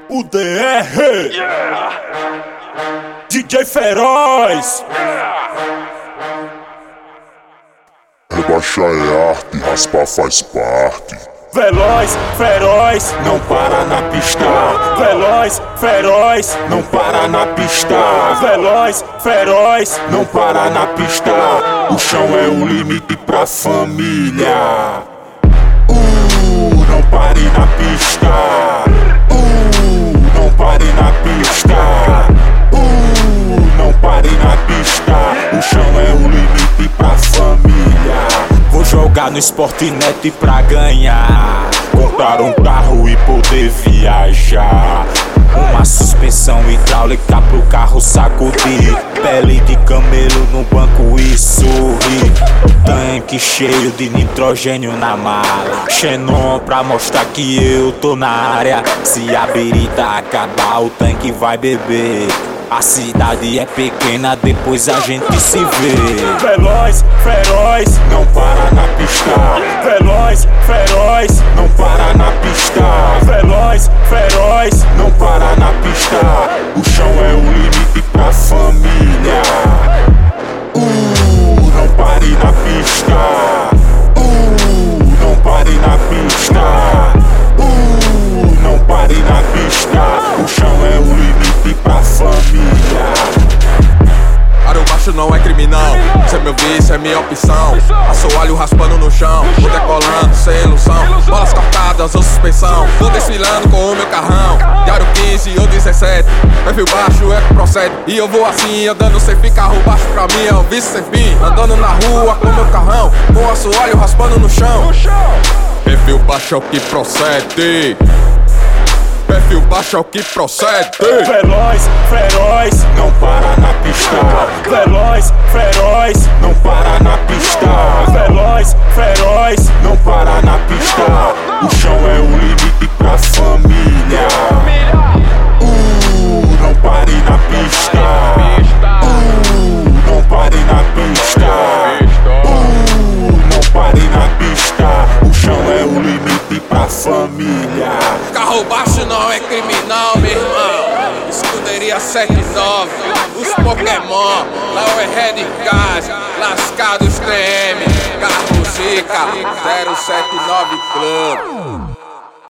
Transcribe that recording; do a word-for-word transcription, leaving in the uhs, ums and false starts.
O D R yeah. D J Feroz yeah. Rebaixar é arte, raspar faz parte. Veloz, feroz, não para na pista. Veloz, feroz, não para na pista. Veloz, feroz, não para na pista. O chão é o limite pra família. Uh, não pare na pista. Uh, não pare na pista. Uh, não pare na pista. O chão é o limite pra família. Vou jogar no Sportnet pra ganhar, comprar um carro e poder viajar. Uma suspensão hidráulica pro carro sacudir, pele de camelo no banco e sorrir. Tanque cheio de nitrogênio na mala, Xenon pra mostrar que eu tô na área. Se a birita acabar, o tanque vai beber. A cidade é pequena, depois a gente se vê. Veloz, feroz, não para na pista. Veloz, feroz, não para na pista. Veloz, feroz, não para na pista. O chão é o limite pra família. Uh, não pare na pista. Uh, não pare na pista. Uh, não pare na pista. O chão é o limite pra família. Aro baixo não é criminal, isso é meu vício, é minha opção. Assoalho raspando no chão, vou decolando sem ilusão. Bolas cortadas ou suspensão, vou desfilando com o meu carrão. De aro quinze ou dezessete, perfil baixo é que procede. E eu vou assim, andando sem fim, carro baixo pra mim é um vício sem fim. Andando na rua com meu carrão, com assoalho raspando no chão. Perfil baixo é o que procede. Perfil baixo é o que procede. Veloz, feroz, não para na pista. Veloz, feroz, não para na pista. Veloz, feroz, não para na pista. O chão é o limite pra família. Uh, não pare na pista. Uh, não pare na pista. Uh, não pare na pista. O chão é o limite pra família. Carro baixo não é criminal, meu irmão. Escuderia sete nove, os Pokémon. Lá é Red Gas, lascados T M. Carro Zica, zero sete nove Club.